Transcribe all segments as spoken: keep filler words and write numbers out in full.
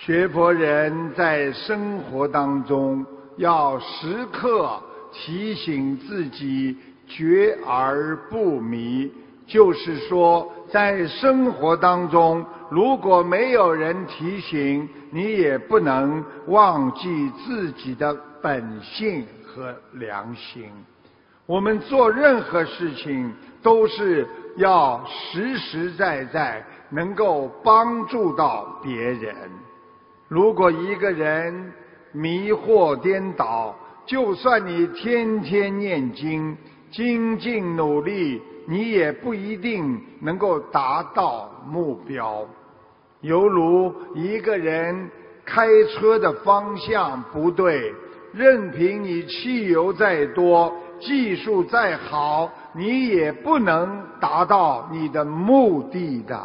学佛人在生活当中要时刻提醒自己觉而不迷，就是说在生活当中如果没有人提醒，你也不能忘记自己的本性和良心。我们做任何事情都是要实实在在能够帮助到别人。如果一个人迷惑颠倒，就算你天天念经，精进努力，你也不一定能够达到目标。犹如一个人开车的方向不对，任凭你汽油再多，技术再好，你也不能达到你的目的的。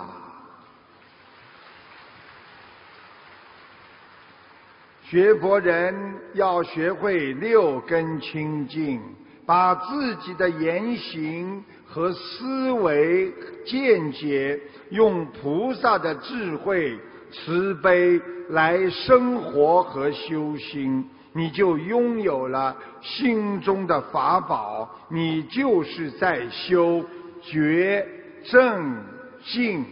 学佛人要学会六根清净，把自己的言行和思维见解用菩萨的智慧慈悲来生活和修心，你就拥有了心中的法宝，你就是在修觉正净。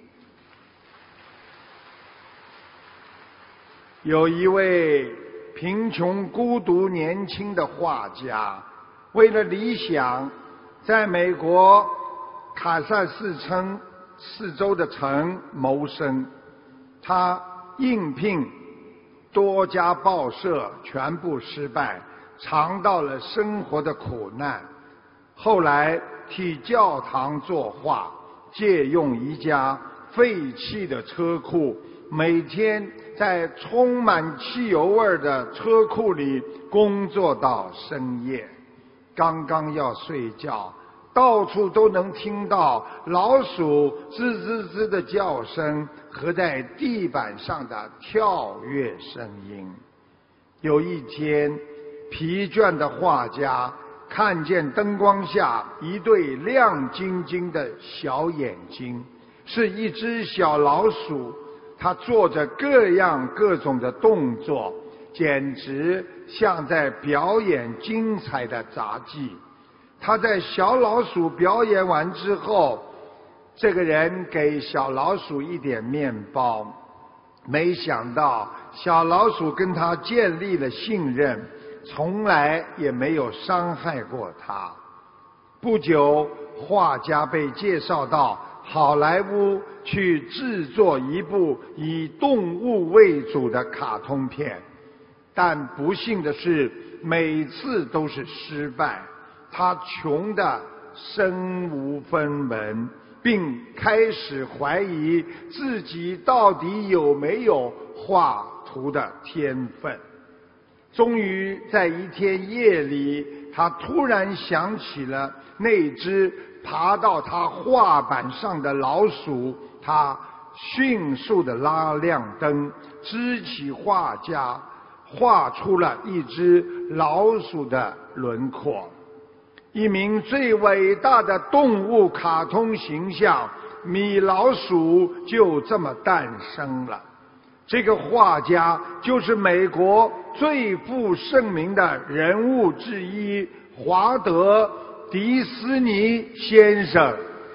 有一位贫穷孤独年轻的画家，为了理想，在美国卡萨斯城四周的城谋生。他应聘多家报社，全部失败，尝到了生活的苦难。后来替教堂作画，借用一家废弃的车库，每天在充满汽油味的车库里工作到深夜。刚刚要睡觉，到处都能听到老鼠吱吱吱的叫声和在地板上的跳跃声音。有一天，疲倦的画家看见灯光下一对亮晶晶的小眼睛，是一只小老鼠，它做着各样各种的动作，简直像在表演精彩的杂技。他在小老鼠表演完之后，这个人给小老鼠一点面包，没想到小老鼠跟他建立了信任，从来也没有伤害过他。不久，画家被介绍到好莱坞去制作一部以动物为主的卡通片，但不幸的是每次都是失败。他穷得身无分文，并开始怀疑自己到底有没有画图的天分。终于在一天夜里，他突然想起了那只爬到他画板上的老鼠，他迅速地拉亮灯，支起画架，画出了一只老鼠的轮廓。一名最伟大的动物卡通形象米老鼠就这么诞生了。这个画家就是美国最负盛名的人物之一，华德·迪斯尼先生。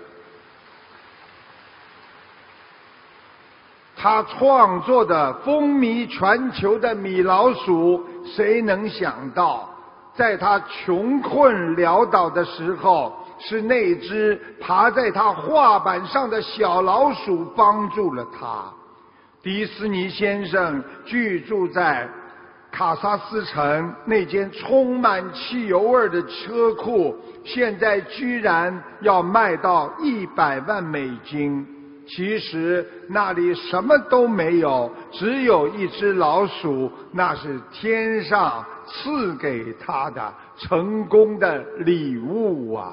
他创作的风靡全球的米老鼠，谁能想到在他穷困潦倒的时候，是那只爬在他画板上的小老鼠帮助了他。迪斯尼先生居住在卡萨斯城那间充满汽油味的车库，现在居然要卖到一百万美金。其实那里什么都没有，只有一只老鼠，那是天上赐给他的成功的礼物啊！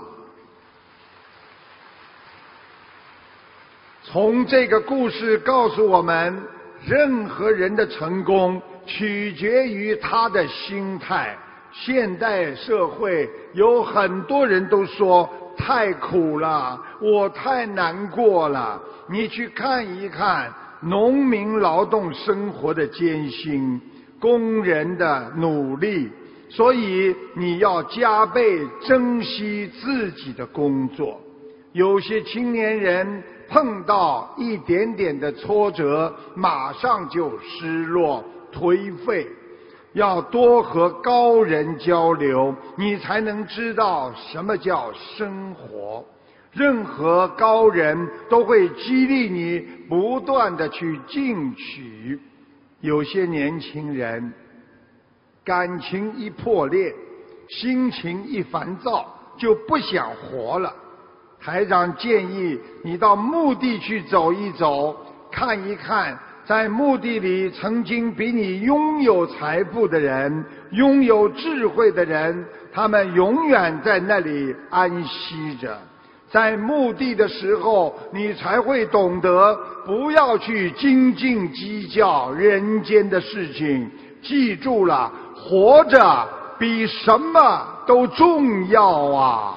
从这个故事告诉我们，任何人的成功取决于他的心态。现代社会有很多人都说太苦了，我太难过了。你去看一看农民劳动生活的艰辛，工人的努力，所以你要加倍珍惜自己的工作。有些青年人碰到一点点的挫折，马上就失落颓废。要多和高人交流，你才能知道什么叫生活。任何高人都会激励你不断地去进取。有些年轻人感情一破裂，心情一烦躁，就不想活了。台长建议你到墓地去走一走，看一看在墓地里曾经比你拥有财富的人，拥有智慧的人，他们永远在那里安息着。在墓地的时候，你才会懂得不要去斤斤计较人间的事情。记住了，活着比什么都重要啊！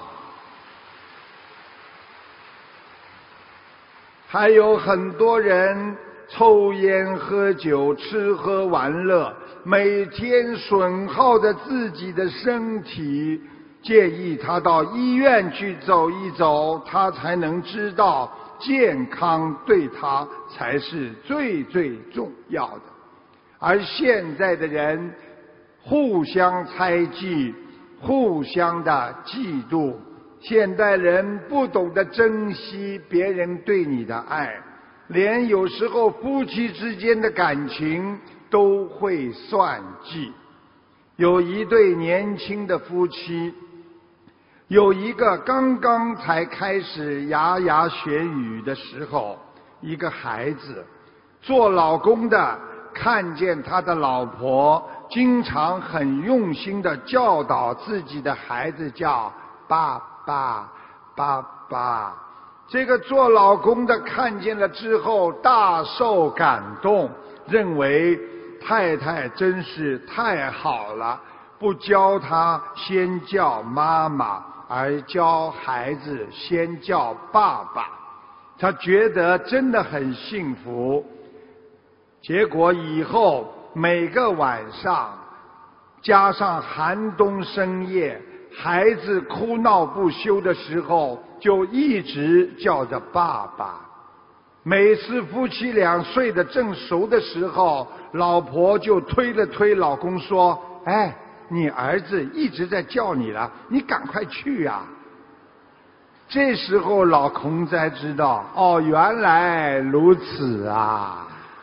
还有很多人抽烟喝酒，吃喝玩乐，每天损耗着自己的身体。建议他到医院去走一走，他才能知道健康对他才是最最重要的。而现在的人互相猜忌，互相的嫉妒，现代人不懂得珍惜别人对你的爱，连有时候夫妻之间的感情都会算计。有一对年轻的夫妻，有一个刚刚才开始牙牙学语的时候，一个孩子，做老公的看见他的老婆经常很用心地教导自己的孩子叫爸爸爸爸，这个做老公的看见了之后大受感动，认为太太真是太好了，不教他先叫妈妈，而教孩子先叫爸爸，他觉得真的很幸福。结果以后每个晚上，加上寒冬深夜，孩子哭闹不休的时候，就一直叫着爸爸。每次夫妻俩睡得正熟的时候，老婆就推了推老公说：哎，你儿子一直在叫你了，你赶快去啊。这时候老公才知道，哦，原来如此啊。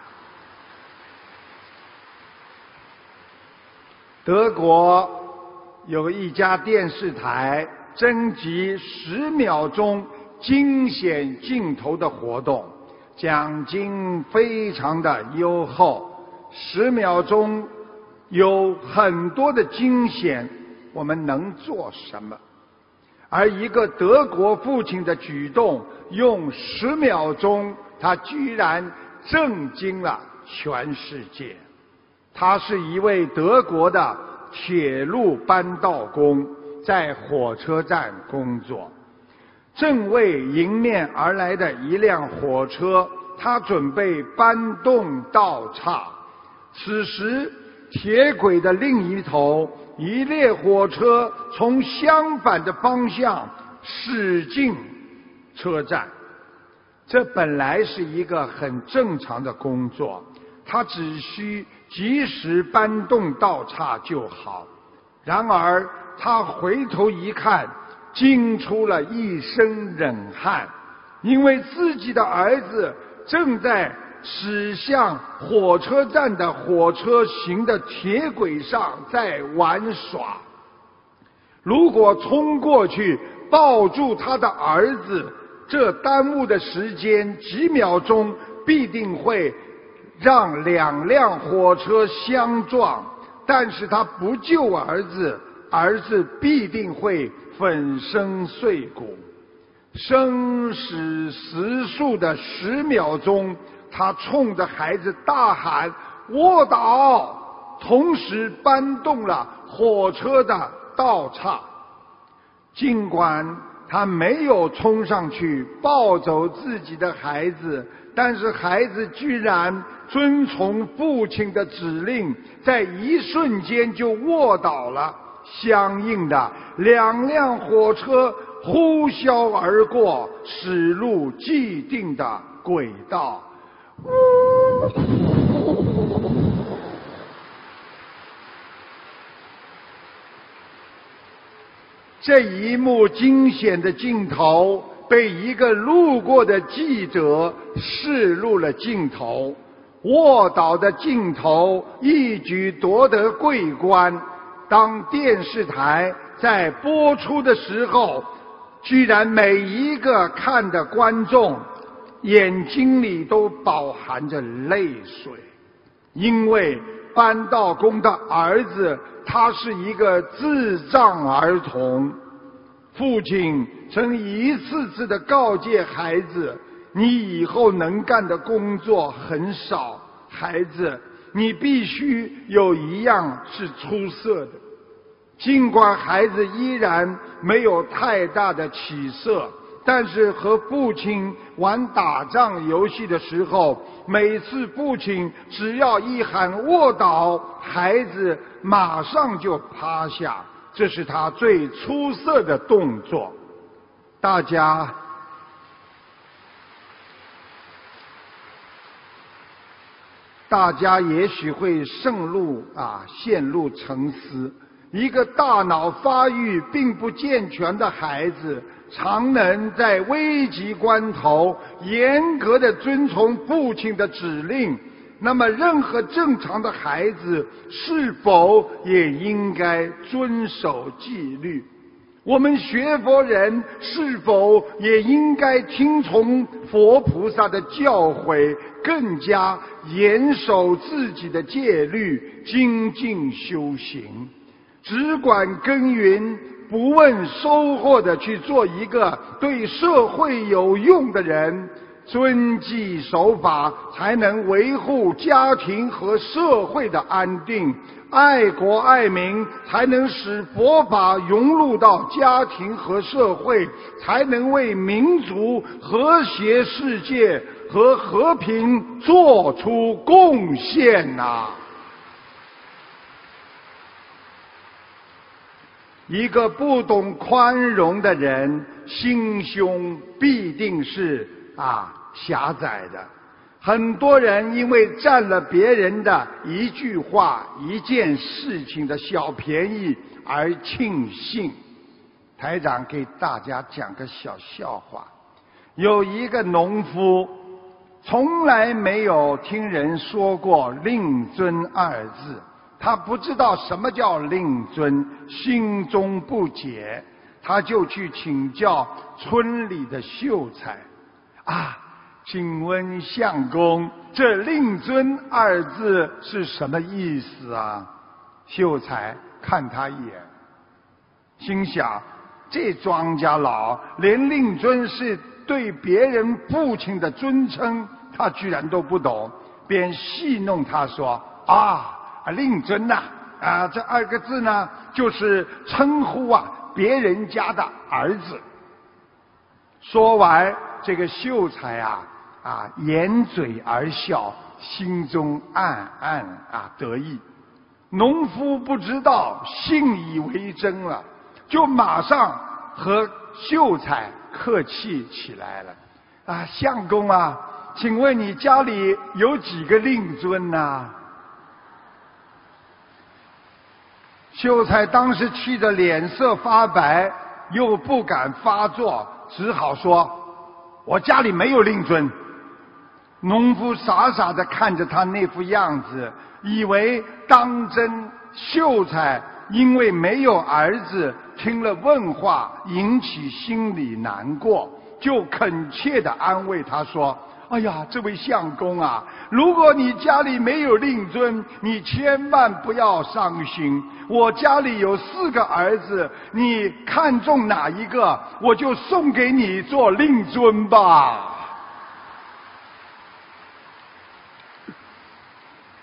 德国有一家电视台征集十秒钟惊险镜头的活动，奖金非常的优厚。十秒钟有很多的惊险，我们能做什么？而一个德国父亲的举动，用十秒钟，他居然震惊了全世界。他是一位德国的铁路搬道工，在火车站工作。正为迎面而来的一辆火车，他准备搬动道岔。此时铁轨的另一头，一列火车从相反的方向驶进车站。这本来是一个很正常的工作，他只需及时搬动道岔就好。然而他回头一看，惊出了一身冷汗，因为自己的儿子正在驶向火车站的火车行的铁轨上在玩耍。如果冲过去抱住他的儿子，这耽误的时间几秒钟必定会让两辆火车相撞，但是他不救儿子，儿子必定会粉身碎骨。生死时速的十秒钟，他冲着孩子大喊卧倒，同时搬动了火车的道岔。尽管他没有冲上去抱走自己的孩子，但是孩子居然遵从父亲的指令，在一瞬间就卧倒了。相应的，两辆火车呼啸而过，驶入既定的轨道。这一幕惊险的镜头被一个路过的记者视入了镜头，卧倒的镜头一举夺得桂冠。当电视台在播出的时候，居然每一个看的观众眼睛里都饱含着泪水，因为扳道工的儿子他是一个智障儿童。父亲曾一次次地告诫孩子，你以后能干的工作很少，孩子你必须有一样是出色的。尽管孩子依然没有太大的起色，但是和父亲玩打仗游戏的时候，每次父亲只要一喊卧倒，孩子马上就趴下，这是他最出色的动作。大家大家也许会陷入啊陷入沉思，一个大脑发育并不健全的孩子，常能在危急关头严格地遵从父亲的指令，那么任何正常的孩子是否也应该遵守纪律？我们学佛人是否也应该听从佛菩萨的教诲，更加严守自己的戒律，精进修行，只管耕耘，不问收获的去做一个对社会有用的人，遵纪守法，才能维护家庭和社会的安定，爱国爱民，才能使佛法融入到家庭和社会，才能为民族和谐世界和和平做出贡献呐！一个不懂宽容的人，心胸必定是啊狭窄的。很多人因为占了别人的一句话一件事情的小便宜而庆幸。台长给大家讲个小笑话，有一个农夫从来没有听人说过令尊二字，他不知道什么叫令尊，心中不解，他就去请教村里的秀才啊，请问相公，这令尊二字是什么意思啊？秀才看他一眼，心想这庄稼佬连令尊是对别人父亲的尊称他居然都不懂，便戏弄他说啊令尊呐 啊, 啊这二个字呢就是称呼啊别人家的儿子。说完，这个秀才啊啊掩嘴而笑，心中暗暗啊得意。农夫不知道，信以为真了，就马上和秀才客气起来了。啊，相公啊，请问你家里有几个令尊呐？秀才当时气得脸色发白，又不敢发作，只好说：“我家里没有令尊。”农夫傻傻地看着他那副样子，以为当真。秀才因为没有儿子，听了问话引起心里难过，就恳切地安慰他说：“哎呀，这位相公啊，如果你家里没有令尊，你千万不要伤心。我家里有四个儿子，你看中哪一个，我就送给你做令尊吧。”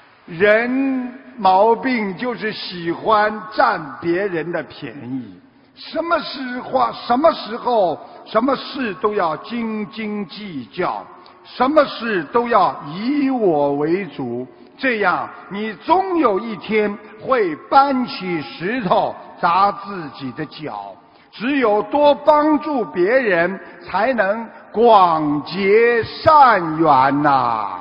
人毛病就是喜欢占别人的便宜， 什么时话，什么时候，什么事都要斤斤计较，什么事都要以我为主，这样你终有一天会搬起石头砸自己的脚。只有多帮助别人，才能广结善缘呐。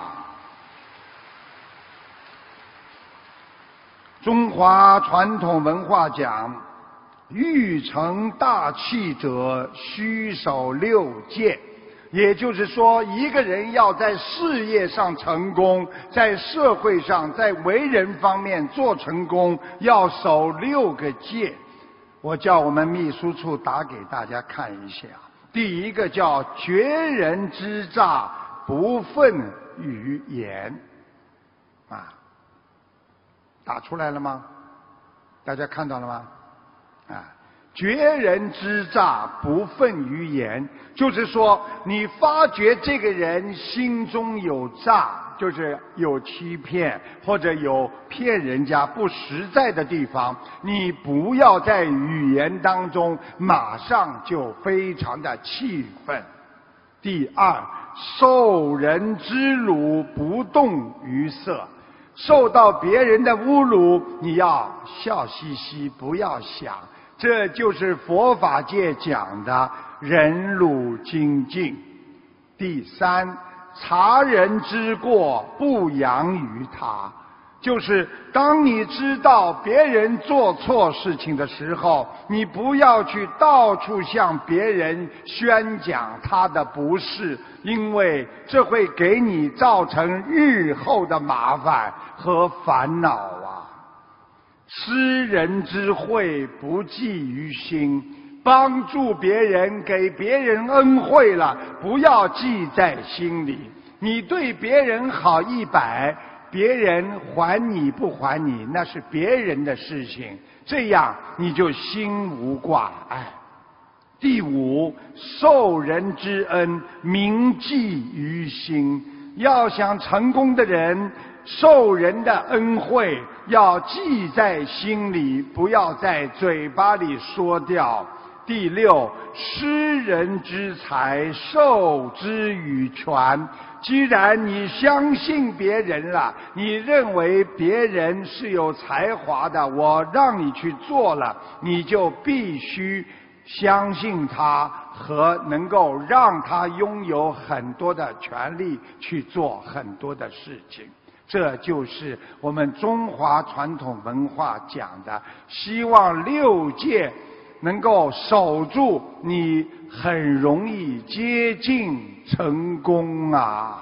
中华传统文化讲，欲成大器者，须守六戒。也就是说，一个人要在事业上成功，在社会上，在为人方面做成功，要守六个戒。我叫我们秘书处打给大家看一下。第一个叫绝人之诈，不愤于言。啊，打出来了吗？大家看到了吗？啊，绝人之诈，不愤于言，就是说你发觉这个人心中有诈，就是有欺骗或者有骗人家不实在的地方，你不要在语言当中马上就非常的气愤。第二，受人之辱，不动于色。受到别人的侮辱，你要笑嘻嘻，不要想，这就是佛法界讲的忍辱精进。第三，察人之过，不扬于他，就是当你知道别人做错事情的时候，你不要去到处向别人宣讲他的不是，因为这会给你造成日后的麻烦和烦恼啊。施人之惠，不计于心，帮助别人，给别人恩惠了，不要记在心里。你对别人好一百，别人还你不还你，那是别人的事情，这样你就心无挂碍。第五，受人之恩，铭记于心。要想成功的人，受人的恩惠要记在心里，不要在嘴巴里说掉。第六，施人之财，授之以权。既然你相信别人了，你认为别人是有才华的，我让你去做了，你就必须相信他和能够让他拥有很多的权利去做很多的事情。这就是我们中华传统文化讲的，希望六戒能够守住，你很容易接近成功啊！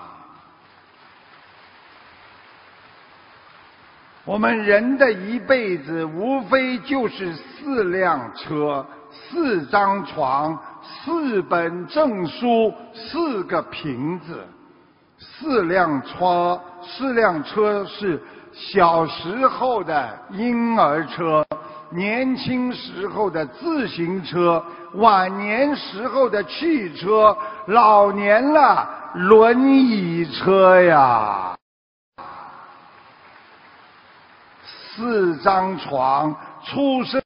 我们人的一辈子无非就是四辆车、四张床、四本证书、四个瓶子。四辆车，四辆车是小时候的婴儿车，年轻时候的自行车，晚年时候的汽车，老年了轮椅车呀。四张床，出生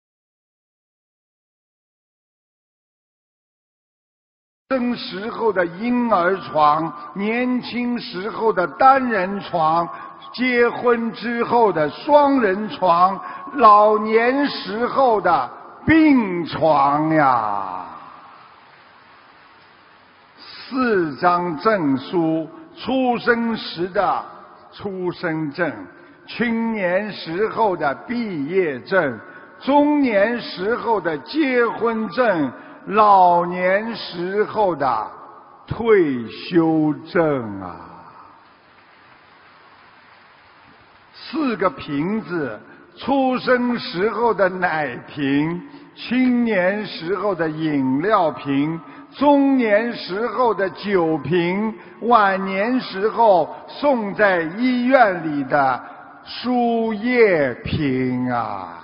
生时候的婴儿床，年轻时候的单人床，结婚之后的双人床，老年时候的病床呀。四张证书，出生时的出生证，青年时候的毕业证，中年时候的结婚证，老年时候的退休证啊。四个瓶子，出生时候的奶瓶，青年时候的饮料瓶，中年时候的酒瓶，晚年时候送在医院里的输液瓶啊。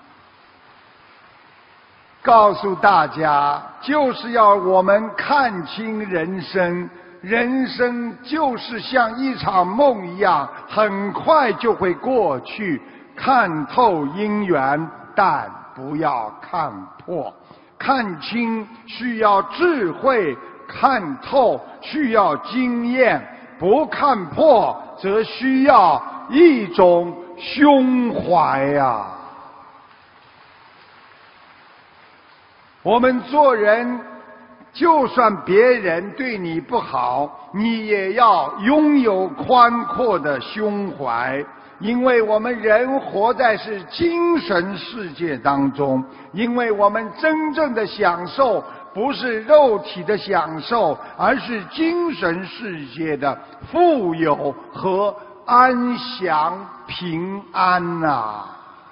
告诉大家，就是要我们看清人生，人生就是像一场梦一样，很快就会过去。看透因缘，淡不要看破。看清需要智慧，看透需要经验，不看破则需要一种胸怀呀。我们做人，就算别人对你不好，你也要拥有宽阔的胸怀。因为我们人活在是精神世界当中，因为我们真正的享受不是肉体的享受，而是精神世界的富有和安详平安啊。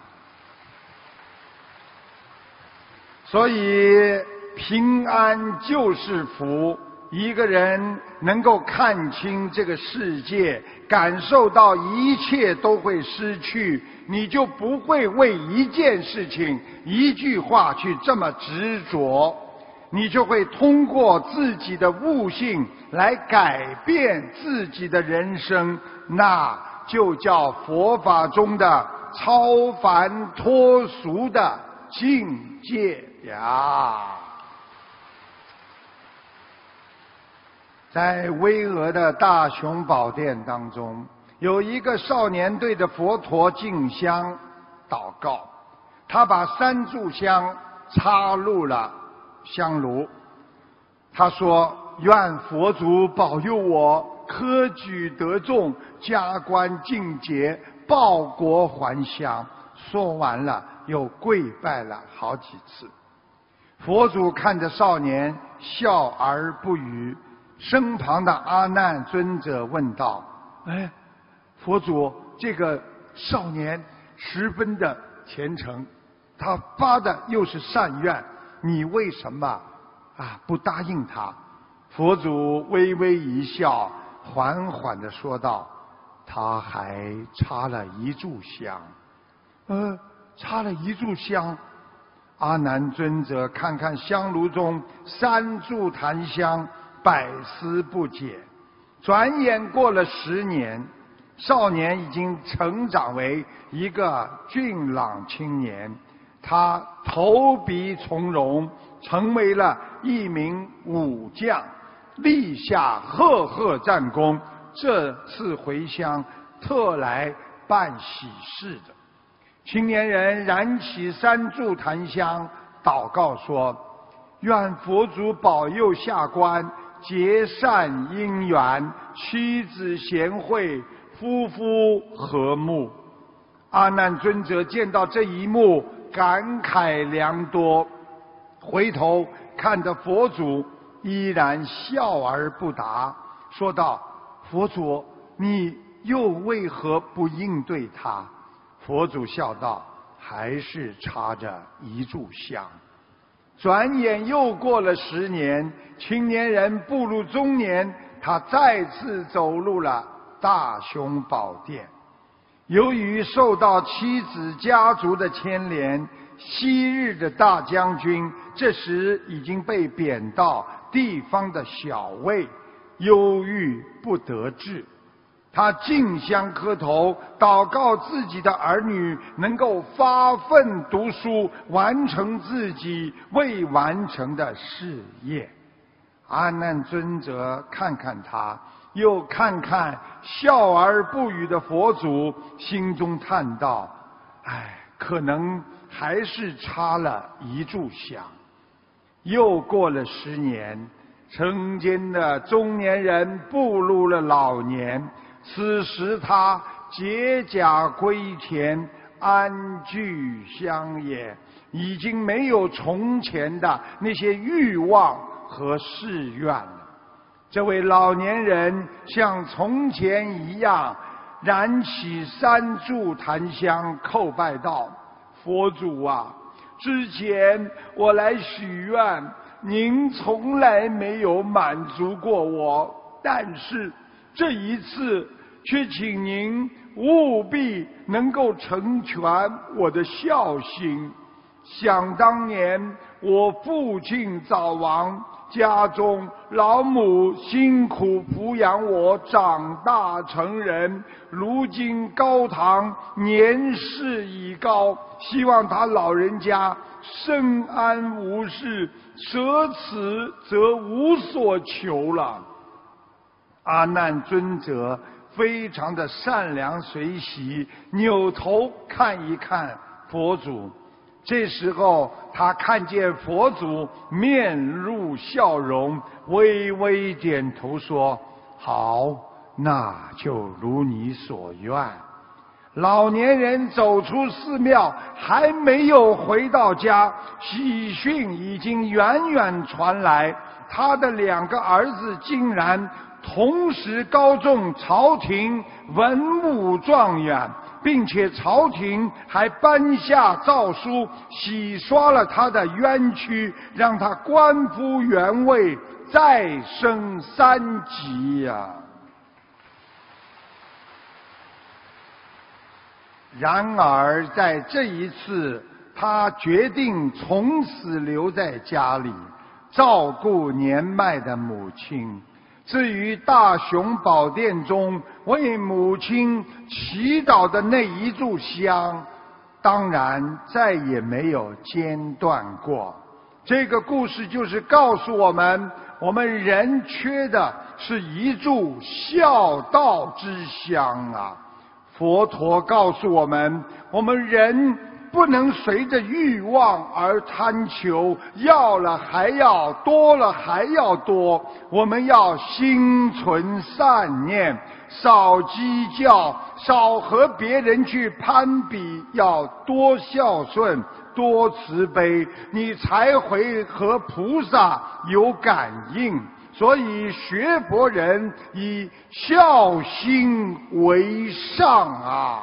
所以平安就是福。一个人能够看清这个世界，感受到一切都会失去，你就不会为一件事情、一句话去这么执着，你就会通过自己的悟性来改变自己的人生，那就叫佛法中的超凡脱俗的境界呀。在巍峨的大雄宝殿当中，有一个少年对着佛陀敬香祷告，他把三炷香插入了香炉，他说：愿佛祖保佑我科举得中，加官进爵，报国还乡。说完了又跪拜了好几次。佛祖看着少年笑而不语，身旁的阿难尊者问道：哎，佛祖，这个少年十分的虔诚，他发的又是善愿，你为什么啊不答应他？佛祖微微一笑，缓缓地说道：他还插了一炷香。呃，插了一炷香。阿难尊者看看香炉中三炷檀香，百思不解。转眼过了十年，少年已经成长为一个俊朗青年，他投笔从戎，成为了一名武将，立下赫赫战功。这次回乡特来办喜事的。青年人燃起三炷檀香，祷告说：愿佛祖保佑下官结善姻缘，妻子贤惠，夫妇和睦。阿难尊者见到这一幕，感慨良多，回头看着佛祖，依然笑而不答，说道：佛祖，你又为何不应对他？佛祖笑道：还是插着一炷香。转眼又过了十年，青年人步入中年，他再次走入了大雄宝殿。由于受到妻子家族的牵连，昔日的大将军这时已经被贬到地方的小尉，忧郁不得志。他竞相磕头，祷告自己的儿女能够发奋读书，完成自己未完成的事业。阿难尊者看看他，又看看笑而不语的佛祖，心中叹道：唉，可能还是插了一炷香。又过了十年，曾经的中年人步入了老年，此时他解甲归田，安居乡野，已经没有从前的那些欲望和誓愿了。这位老年人像从前一样，燃起三炷檀香，叩拜道：佛祖啊，之前我来许愿，您从来没有满足过我，但是这一次却请您务必能够成全我的孝心。想当年我父亲早亡， 家中老母辛苦抚养我长大成人，如今高堂年事已高，希望他老人家身安无事，舍此则无所求了。阿难尊者非常的善良随喜，扭头看一看佛祖。这时候他看见佛祖面露笑容，微微点头说：好，那就如你所愿。老年人走出寺庙，还没有回到家，喜讯已经远远传来，他的两个儿子竟然同时高中朝廷文武状元，并且朝廷还颁下诏书，洗刷了他的冤屈，让他官复原位，再升三级呀、啊！然而在这一次，他决定从此留在家里，照顾年迈的母亲。至于大雄宝殿中为母亲祈祷的那一炷香，当然再也没有间断过。这个故事就是告诉我们，我们人缺的是一炷孝道之香啊！佛陀告诉我们，我们人不能随着欲望而贪求，要了还要，多了还要多。我们要心存善念，少计较，少和别人去攀比，要多孝顺，多慈悲，你才会和菩萨有感应。所以学佛人以孝心为上啊！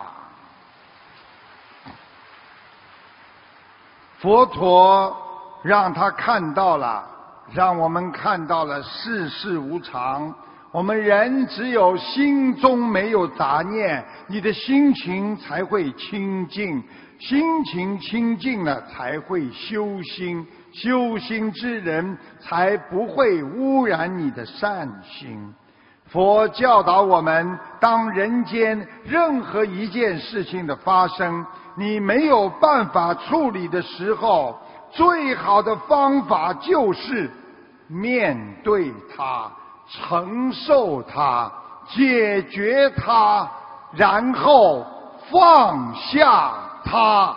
佛陀让他看到了，让我们看到了世事无常。我们人只有心中没有杂念，你的心情才会清净，心情清净了才会修心，修心之人才不会污染你的善心。佛教导我们，当人间任何一件事情的发生，你没有办法处理的时候，最好的方法就是面对它，承受它，解决它，然后放下它。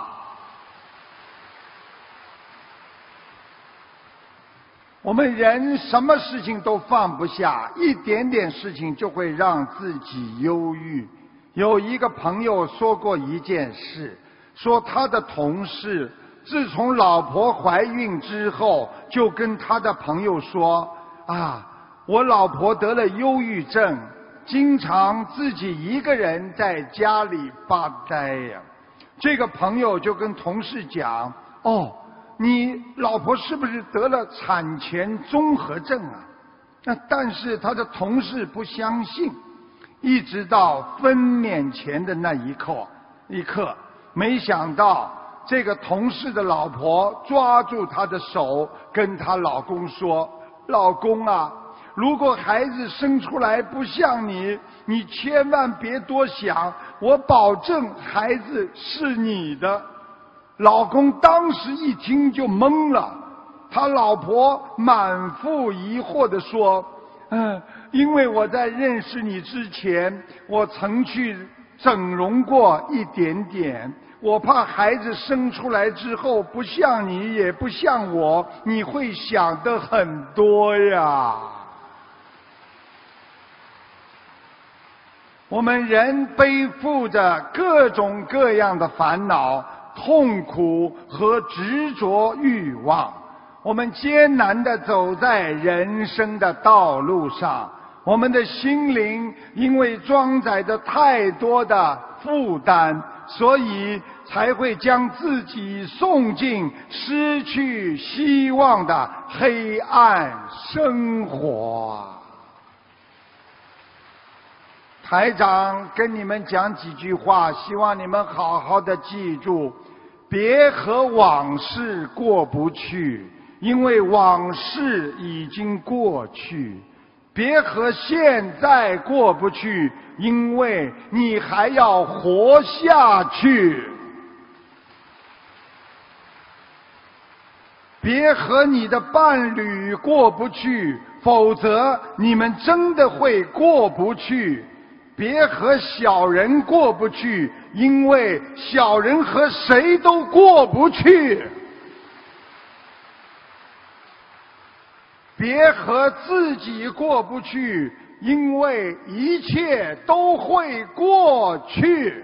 我们人什么事情都放不下，一点点事情就会让自己忧郁。有一个朋友说过一件事，说他的同事自从老婆怀孕之后，就跟他的朋友说啊，我老婆得了忧郁症，经常自己一个人在家里发呆呀。这个朋友就跟同事讲，哦，你老婆是不是得了产前综合症啊？那但是他的同事不相信，一直到分娩前的那一刻，一刻，没想到这个同事的老婆抓住他的手，跟他老公说：“老公啊，如果孩子生出来不像你，你千万别多想，我保证孩子是你的。”老公当时一听就懵了，他老婆满腹疑惑地说：“嗯，因为我在认识你之前，我曾去整容过一点点，我怕孩子生出来之后不像你也不像我，你会想得很多呀。”我们人背负着各种各样的烦恼、痛苦和执着欲望，我们艰难地走在人生的道路上，我们的心灵因为装载着太多的负担，所以才会将自己送进失去希望的黑暗生活。台长跟你们讲几句话，希望你们好好的记住，别和往事过不去， 因为往事已经过去；别和现在过不去，因为你还要活下去。别和你的伴侣过不去，否则你们真的会过不去。别和小人过不去，因为小人和谁都过不去。别和自己过不去，因为一切都会过去。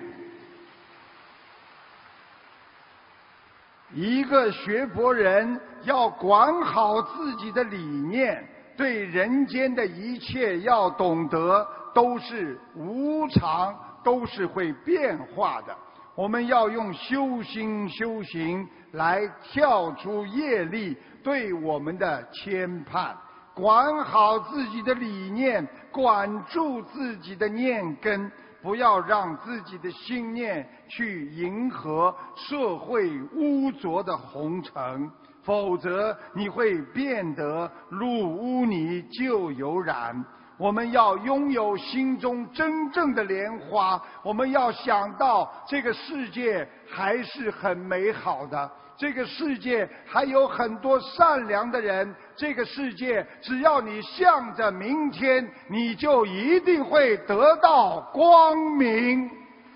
一个学佛人要管好自己的理念，对人间的一切要懂得都是无常，都是会变化的。我们要用修心修行来跳出业力对我们的牵绊，管好自己的理念，管住自己的念根，不要让自己的心念去迎合社会污浊的红尘，否则你会变得入污泥就有染。我们要拥有心中真正的莲花，我们要想到这个世界还是很美好的，这个世界还有很多善良的人，这个世界只要你向着明天，你就一定会得到光明。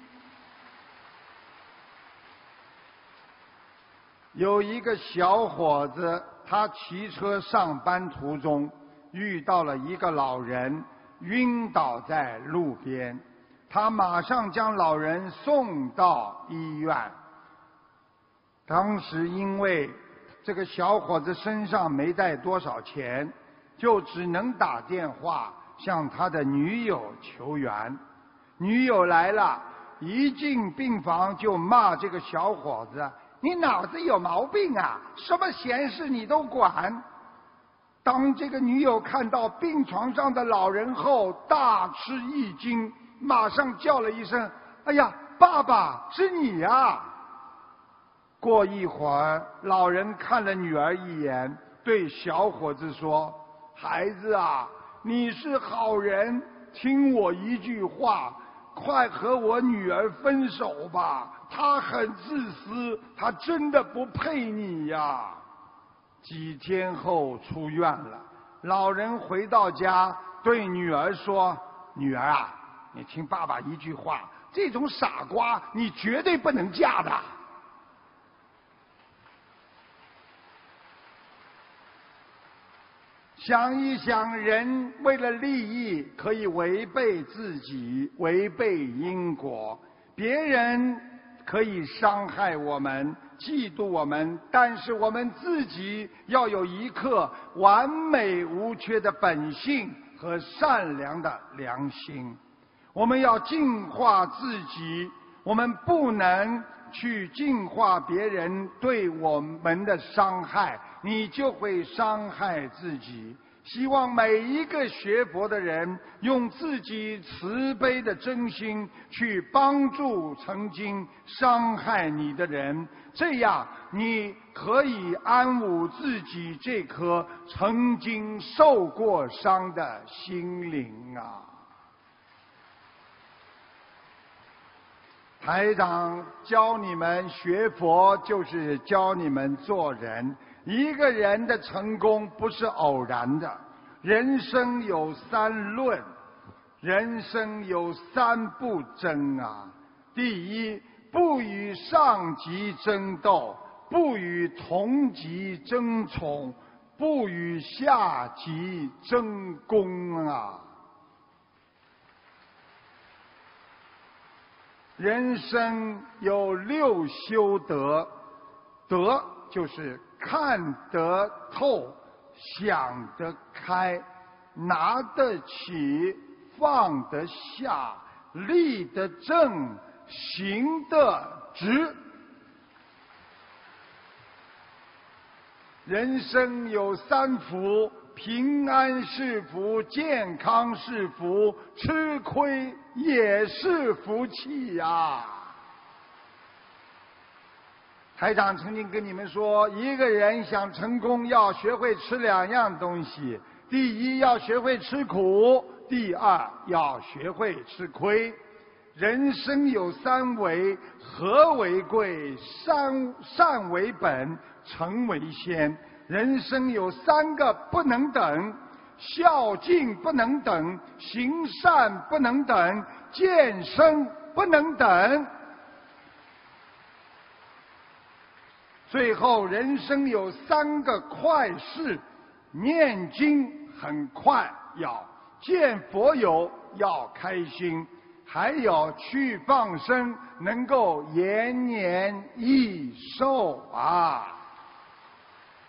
有一个小伙子，他骑车上班途中遇到了一个老人晕倒在路边，他马上将老人送到医院。当时因为这个小伙子身上没带多少钱，就只能打电话向他的女友求援。女友来了，一进病房就骂这个小伙子：你脑子有毛病啊，什么闲事你都管。当这个女友看到病床上的老人后，大吃一惊，马上叫了一声：哎呀，爸爸，是你呀！过一会儿，老人看了女儿一眼，对小伙子说：孩子啊，你是好人，听我一句话，快和我女儿分手吧，她很自私，她真的不配你呀。几天后出院了，老人回到家对女儿说：女儿啊，你听爸爸一句话，这种傻瓜你绝对不能嫁的。想一想，人为了利益可以违背自己，违背因果，别人可以伤害我们，嫉妒我们，但是我们自己要有一颗完美无缺的本性和善良的良心。我们要净化自己，我们不能去净化别人对我们的伤害，你就会伤害自己。希望每一个学佛的人用自己慈悲的真心去帮助曾经伤害你的人，这样你可以安抚自己这颗曾经受过伤的心灵啊。台长教你们学佛，就是教你们做人。一个人的成功不是偶然的，人生有三论，人生有三不争啊。第一，不与上级争斗，不与同级争宠，不与下级争功啊。人生有六修德，德就是看得透，想得开，拿得起，放得下，立得正，行得直。人生有三福，平安是福，健康是福，吃亏也是福气呀、 台长曾经跟你们说，一个人想成功，要学会吃两样东西：第一，要学会吃苦；第二，要学会吃亏。人生有三为：和为贵，善善为本，诚为先。人生有三个不能等：孝敬不能等，行善不能等，健身不能等。最后，人生有三个快事：念经很快，要见佛友要开心，还有去放生，能够延年益寿啊！